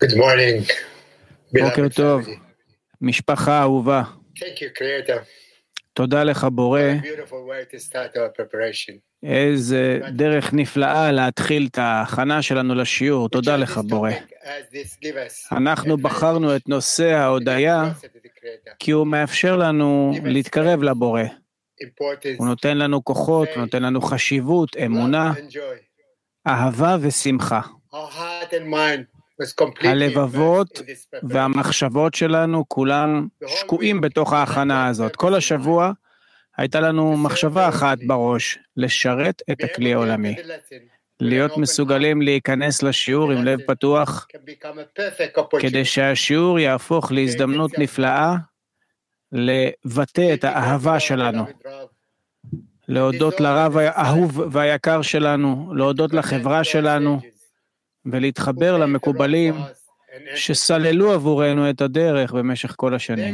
Good morning, בוקר beloved טוב, family. משפחה אהובה. Thank you, Creator. תודה לך בורא, What a beautiful way to start our preparation. איזה דרך נפלאה להתחיל את ההכנה שלנו לשיעור. We תודה chose לך this בורא. topic as this give us אנחנו בחרנו את נושא to get ההודיה closer to the Creator. כי הוא מאפשר לנו להתקרב לבורא. Importance, הוא נותן לנו כוחות, הוא נותן לנו חשיבות, אמונה, love and joy. אהבה ושמחה. Our heart and mind was completely הלבבות immersed in this preparation. והמחשבות שלנו כולם שקועים בתוך ההכנה הזאת. כל השבוע הייתה לנו מחשבה אחת בראש, לשרת את Be able הכלי to העולמי. enter the lesson with להיות an open מסוגלים להיכנס לשיעור עם לב פתוח, heart can become a perfect opportunity. כדי שהשיעור יהפוך להזדמנות נפלאה לבטא את האהבה שלנו, להודות לרב האהוב והיקר שלנו, להודות לחברה שלנו, ולהתחבר למקובלים שסללו עבורנו את הדרך במשך כל השנים.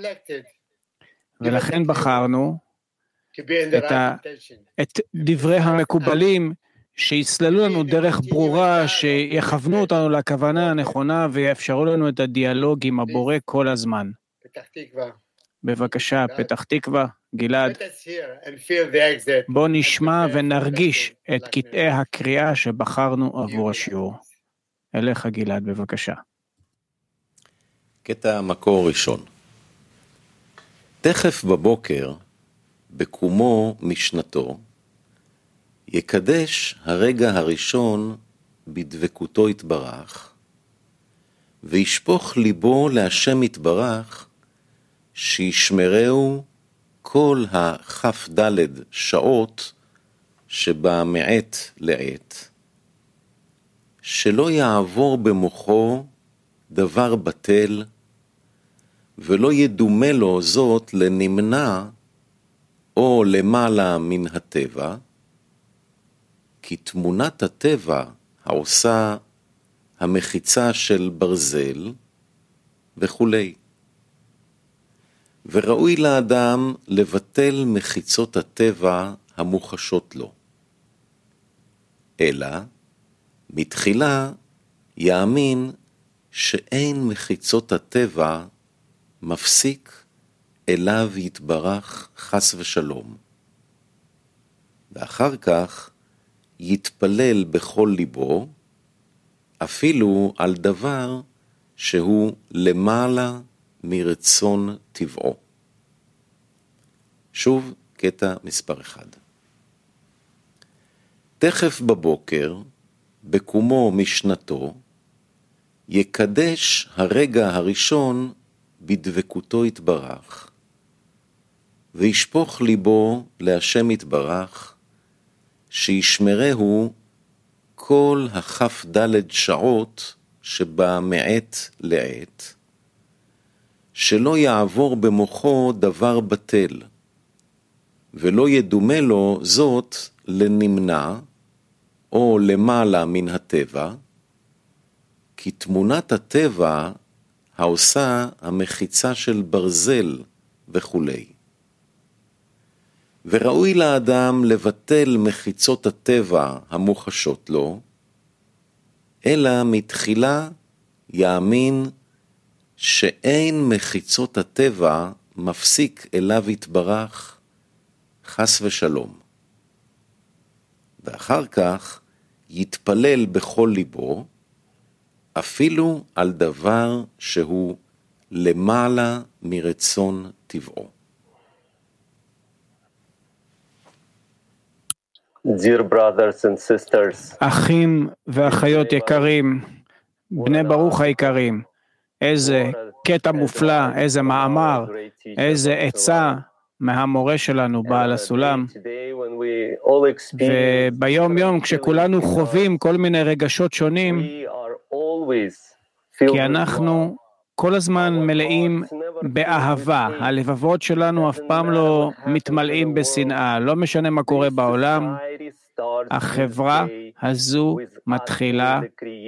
ולכן בחרנו את דברי המקובלים שיסללו לנו דרך ברורה, שיכוונו אותנו לכוונה הנכונה ויאפשרו לנו את הדיאלוג עם הבורא כל הזמן. בבקשה, פתח תקווה, גלעד, בוא נשמע ונרגיש את קטעי הקריאה שבחרנו עבור השיעור. אליך גלעד, בבקשה. קטע המקור ראשון. תכף בבוקר, בקומו משנתו, יקדש הרגע הראשון בדבקותו יתברך, וישפוך ליבו להשם יתברך, שישמרהו כל הכ"ד שעות שבה מעת לעת, שלא יעבור במוחו דבר בטל, ולא ידומה לו זאת לנמנע או למעלה מן הטבע, כי תמונת הטבע העושה המחיצה של ברזל וכולי. וראוי לאדם לבטל מחיצות הטבע המוחשות לו. אלא, מתחילה יאמין שאין מחיצות הטבע מפסיק אליו יתברך חס ושלום. ואחר כך יתפלל בכל ליבו, אפילו על דבר שהוא למעלה מרצון טבעו. שוב קטע מספר 1. תכף בבוקר, בקומו משנתו, יקדש הרגע הראשון בדבקותו יתברך, וישפוך ליבו להשם יתברך, שישמרהו כל הכ"ד שעות שבה מעת לעת, שלא יעבור במוחו דבר בטל, ולא ידומה לו זאת לנמנע או למעלה מן הטבע, כי תמונת הטבע העושה המחיצה של ברזל וכולי. וראוי לאדם לבטל מחיצות הטבע המוחשות לו, אלא מתחילה יאמין שאין מחיצות הטבע מפסיק אליו יתברך חס ושלום. ואחר כך יתפלל בכל ליבו, אפילו על דבר שהוא למעלה מרצון טבעו. Dear brothers and sisters, אחים ואחיות יקרים, בני ברוך היקרים, איזה קטע מופלא, איזה מאמר, איזה עצה מהמורה שלנו בעל הסולם. וביום יום כשכולנו חווים כל מיני רגשות שונים, כי אנחנו כל הזמן מלאים באהבה, הלבבות שלנו אף פעם לא מתמלאים בשנאה, לא משנה מה קורה בעולם, החברה הזו מתחילה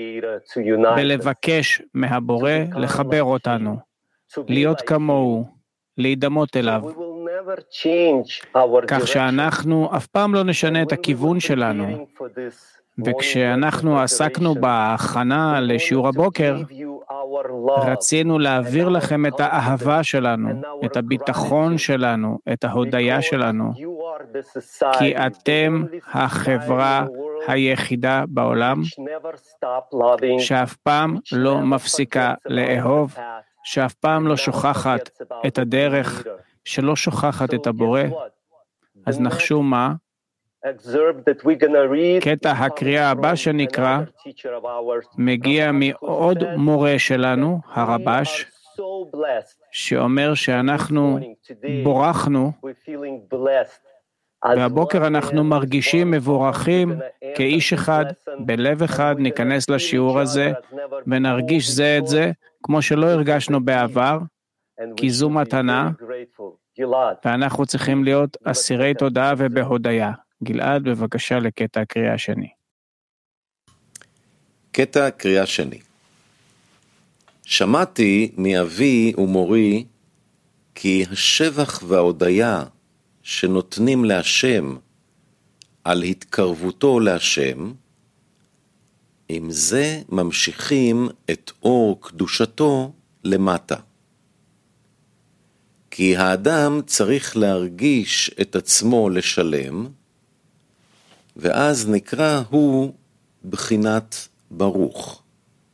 בלבקש מהבורא לחבר אותנו, להיות כמוהו, להידמות אליו, כך שאנחנו אף פעם לא נשנה את הכיוון שלנו, וכשאנחנו עסקנו בהכנה לשיעור הבוקר, רצינו להעביר לכם את האהבה שלנו, את הביטחון שלנו, את ההודיה שלנו, כי אתם החברה היחידה בעולם שאף פעם לא מפסיקה לאהוב, שאף פעם לא שוכחת את הדרך, שלא שוכחת את הבורא. אז נחשו מה? קטע הקריאה הבא שנקרא מגיע מעוד מורה שלנו, הרבש, שאומר שאנחנו בורכנו, והבוקר אנחנו מרגישים מבורכים כאיש אחד, בלב אחד. ניכנס לשיעור הזה ונרגיש זה את זה כמו שלא הרגשנו בעבר, כי זו מתנה, ואנחנו צריכים להיות אסירי תודה ובהודיה. גלעד, בבקשה לקטע הקריאה השני. קטע הקריאה שני. שמעתי מאבי ומורי כי השבח וההודיה שנותנים להשם על התקרבותו להשם, עם זה ממשיכים את אור קדושתו למטה. כי האדם צריך להרגיש את עצמו לשלם, ואז נקרא הוא בחינת ברוך.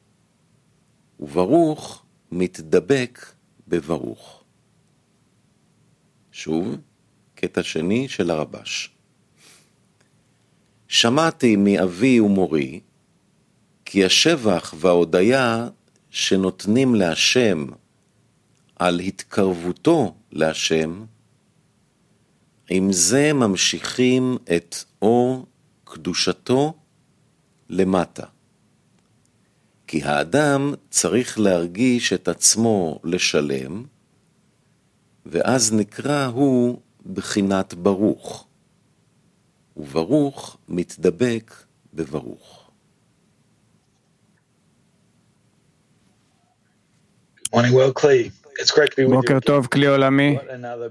וברוך מתדבק בברוך. שוב, קטע שני של הרבש. שמעתי מאבי ומורי, כי השבח וההודיה שנותנים להשם על התקרבותו להשם, עם זה ממשיכים את אור קדושתו למטה. כי האדם צריך להרגיש את עצמו לשלם, ואז נקרא הוא בחינת ברוך. וברוך מתדבק בברוך. בוקר טוב, כלי עולמי.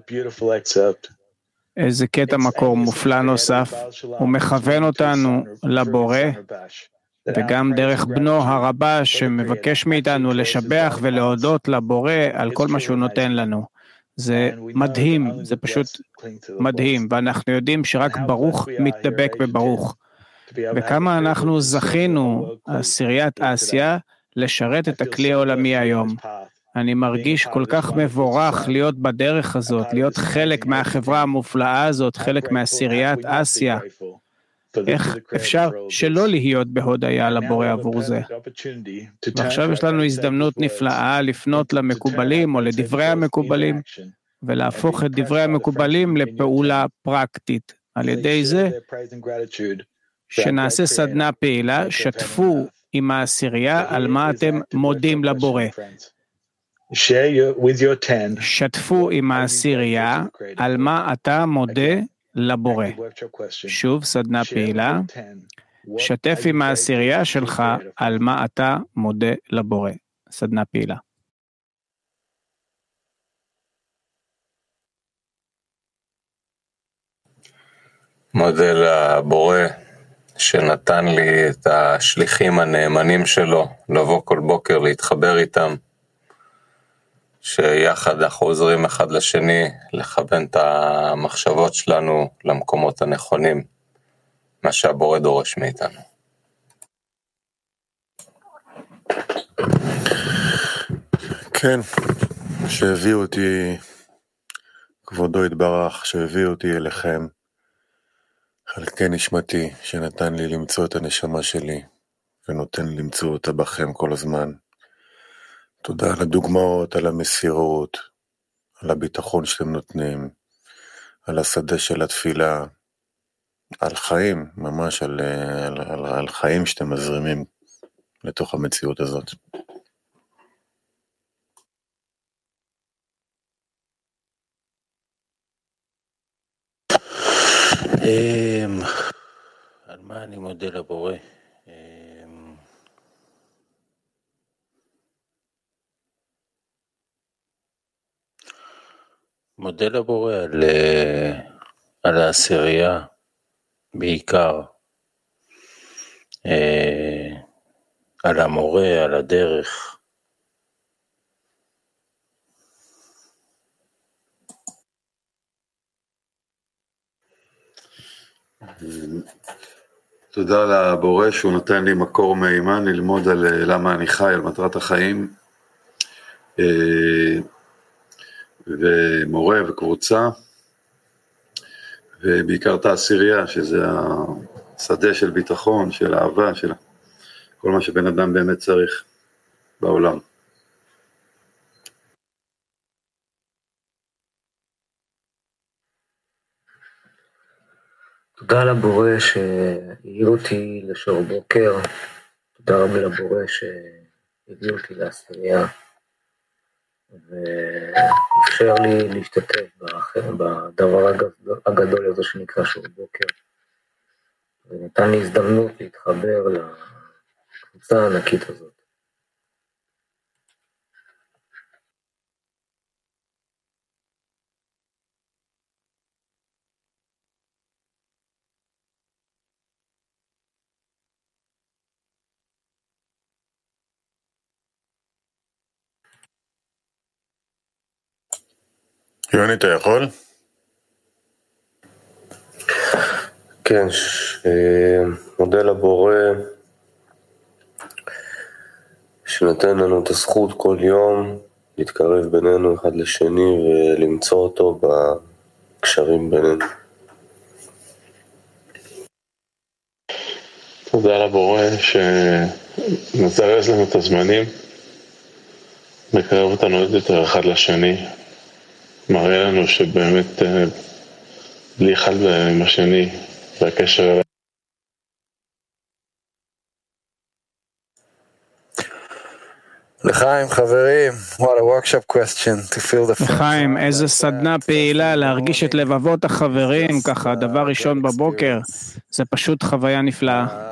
איזה קטע מקור מופלא נוסף. הוא מכוון אותנו לבורא, וגם דרך בנו הרבש שמבקש מאיתנו לשבח ולהודות לבורא על כל מה שהוא נותן לנו. זה מדהים, זה פשוט מדהים, ואנחנו יודעים שרק ברוך מתדבק בברוך. וכמה אנחנו זכינו, עשיריית אסיה, לשרת את הכלי העולמי היום. אני מרגיש כל כך מבורך להיות בדרך הזאת, להיות חלק מהחברה המופלאה הזאת, חלק מעשיריית אסיה. איך אפשר שלא להיות בהודיה לבורא עבור זה? ועכשיו יש לנו הזדמנות נפלאה לפנות למקובלים או לדברי המקובלים, ולהפוך את דברי המקובלים לפעולה פרקטית. על ידי זה שנעשה סדנה פעילה, שתפו עם העשירייה על מה אתם מודים לבורא. שתפו עם העשירייה על מה אתה מודה לבורא. שוב, סדנה פעילה. שתף עם העשירייה שלך על מה אתה מודה לבורא. סדנה פעילה. מודה לבורא שנתן לי את השליחים הנאמנים שלו, לבוא כל בוקר להתחבר איתם, שיחד אנחנו עוזרים אחד לשני לכוון את המחשבות שלנו למקומות הנכונים, מה שהבורא דורש מאיתנו. כן, שהביאו אותי, כבודו יתברך, שהביאו אותי אליכם, חלקי נשמתי, שנתן לי למצוא את הנשמה שלי, ונותן לי למצוא אותה בכם כל הזמן. תודה על הדוגמאות, על המסירות, על הביטחון שאתם נותנים, על השדה של התפילה, על חיים, ממש על חיים שאתם מזרימים לתוך המציאות הזאת. על מה אני מודה לבורא? מודה לבורא על העשירייה בעיקר, על המורה, על הדרך. תודה לבורא שהוא נותן לי מקור מהימן ללמוד על למה אני חי, על מטרת החיים, ומורה וקבוצה, ובעיקר את העשירייה, שזה השדה של ביטחון, של אהבה, של כל מה שבן אדם באמת צריך בעולם. תודה לבורא שהעיר אותי לשור בוקר, תודה רבה לבורא שהביא אותי לעשירייה, ואפשר לי להשתתף בדבר הגדול הזה שנקרא שור בוקר, ונתן לי הזדמנות להתחבר לקבוצה הענקית הזאת. יוני, אתה יכול? כן, מודה לבורא שנתן לנו את הזכות כל יום להתקרב בינינו אחד לשני ולמצוא אותו בקשרים בינינו. תודה לבורא שמזרז לנו את הזמנים, מקרב אותנו עוד יותר אחד לשני, מראה לנו שבאמת בלי אחד עם השני והקשר אליו. לחיים חברים, what a workshop question to feel the לחיים, איזה סדנה פעילה להרגיש את לבבות החברים, ככה דבר ראשון בבוקר, זה פשוט חוויה נפלאה.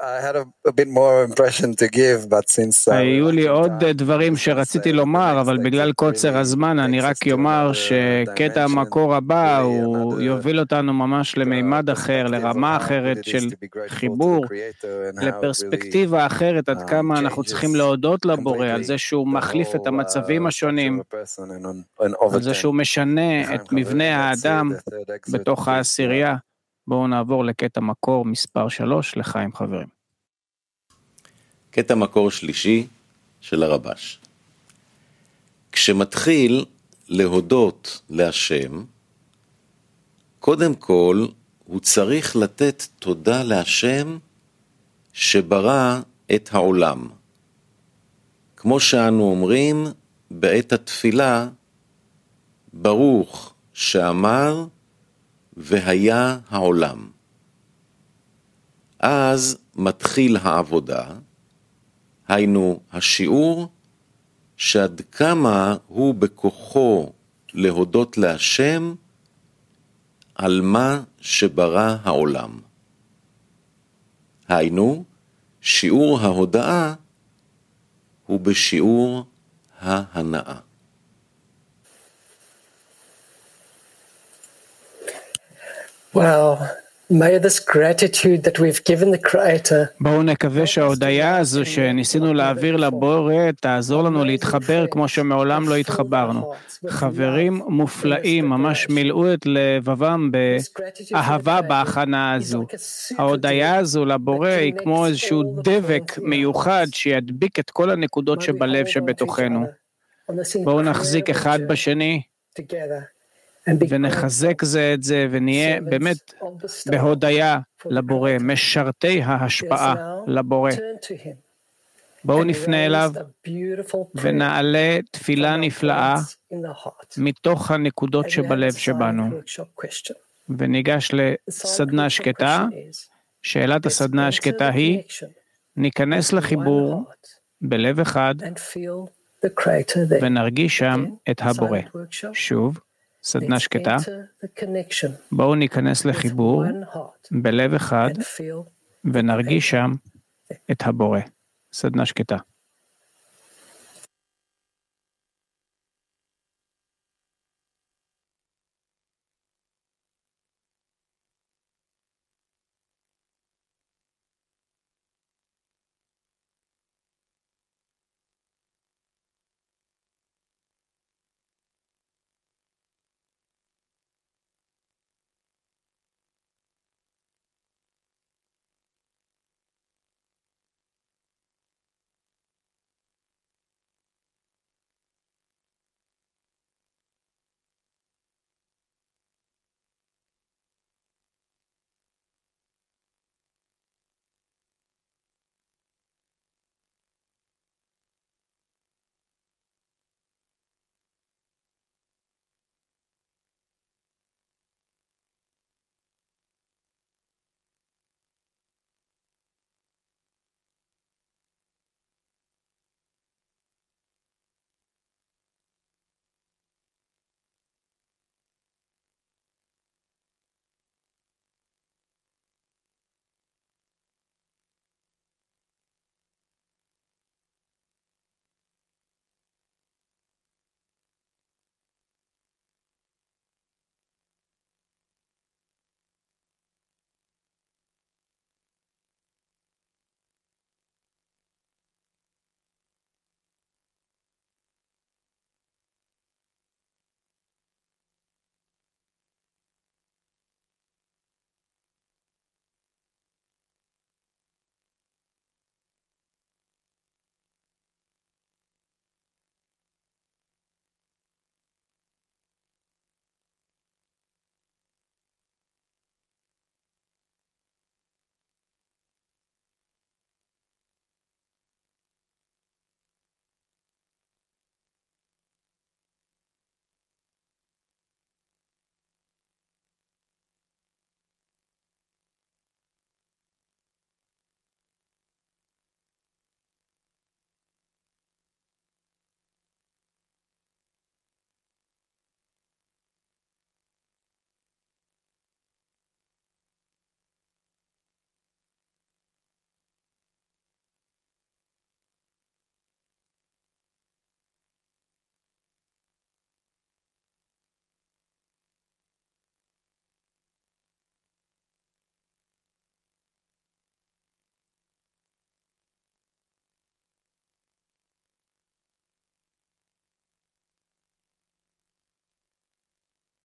היו לי עוד דברים שרציתי לומר, אבל בגלל קוצר הזמן אני רק יאמר שקטע המקור הבא הוא יוביל אותנו ממש למימד אחר, לרמה אחרת של חיבור, לפרספקטיבה אחרת, עד כמה אנחנו צריכים להודות לבורא על זה שהוא מחליף את המצבים השונים, על זה שהוא משנה את מבנה האדם בתוך העשירייה. בואו נעבור לקטע מקור מספר 3 לחיים חברים. קטע מקור שלישי של הרבש. כשמתחיל להודות להשם, קודם כל הוא צריך לתת תודה להשם שברא את העולם. כמו שאנו אומרים בעת התפילה, ברוך שאמר והיה העולם. אז מתחיל העבודה, היינו השיעור שעד כמה הוא בכוחו להודות להשם על מה שברא העולם. היינו, שיעור ההודאה הוא בשיעור ההנאה. Wow. May this gratitude that we've given the Creator. בואו נקווה שההודעה הזו שניסינו להעביר לבורא תעזור לנו להתחבר כמו שמעולם לא התחברנו. חברים מופלאים ממש מילאו את לבבם באהבה בהכנה הזו. ההודעה הזו לבורא היא כמו איזשהו דבק מיוחד שידביק את כל הנקודות שבלב שבתוכנו. בואו נחזיק אחד בשני ונחזק זה את זה, ונהיה באמת בהודיה לבורא, משרתי ההשפעה לבורא. בואו נפנה אליו ונעלה תפילה נפלאה מתוך הנקודות שבלב שבנו. וניגש לסדנה שקטה. שאלת הסדנה השקטה היא, ניכנס לחיבור בלב אחד ונרגיש שם את הבורא. שוב, סדנה שקטה, בואו ניכנס לחיבור בלב אחד ונרגיש שם את הבורא. סדנה שקטה.